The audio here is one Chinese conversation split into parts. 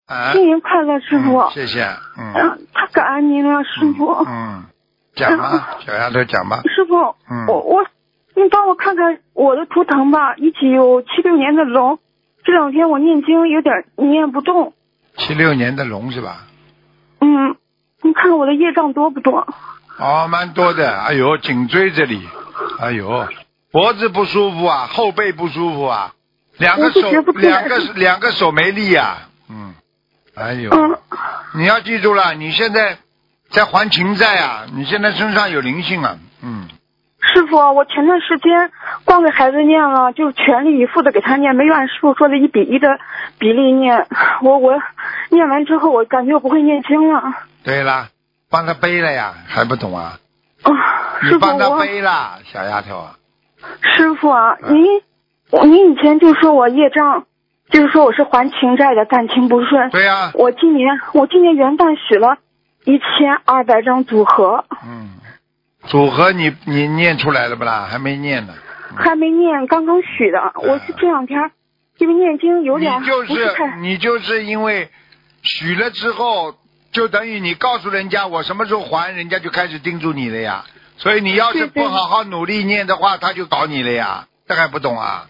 新年快乐，师傅。 谢谢。 太感恩您了，师傅。 讲吧，小丫头讲吧。 师傅，你帮我看看我的图腾吧，一起有76年的龙，这两天我念经有点念不动。 76年的龙是吧？ 你看我的业障多不多？ 蛮多的。哎呦，颈椎这里，哎呦，脖子不舒服啊，后背不舒服啊，两个手没力啊。哎呦，你要记住了，你现在在还情债啊，你现在身上有灵性啊。 师傅，我前段时间光给孩子念了，就是全力以赴的给他念，没按师傅说的1:1的比例念。我念完之后，我感觉我不会念经了。对了，帮他背了呀，还不懂啊？ 师傅， 你帮他背了，小丫头啊。 师傅啊，您以前就说我业障，就是说我是还情债的，感情不顺。 对呀。 我今年元旦许了1200张组合。 组合你念出来了不啦？还没念呢。 还没念，刚刚许的。我是这两天因为念经有点你就是因为许了之后，就等于你告诉人家我什么时候还，人家就开始盯住你了呀。所以你要是不好好努力念的话，他就搞你了呀。这还不懂啊？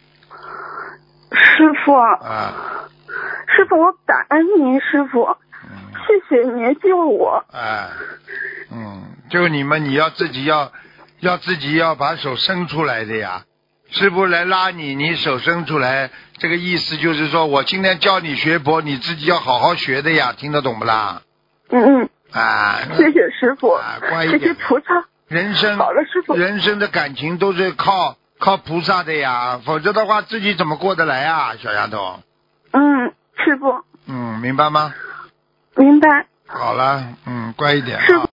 师傅。师傅，我感恩您，师傅。谢谢您救我。 就你们，你要自己要把手伸出来的呀。师父来拉你，你手伸出来，这个意思就是说我今天教你学佛，你自己要好好学的呀，听得懂不啦？谢谢师傅。乖一点。谢谢菩萨。好了，师傅。人生的感情都是靠菩萨的呀，否则的话自己怎么过得来啊，小丫头？师傅。明白吗？明白。好了，乖一点啊。